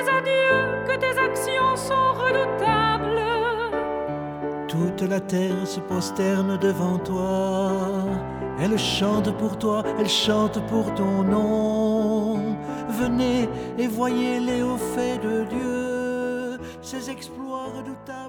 nous a Dieu que tes actions sont redoutables. Toute la terre se prosterne devant toi. Elle chante pour toi, elle chante pour ton nom. Venez et voyez les hauts faits de Dieu, ses exploits redoutables.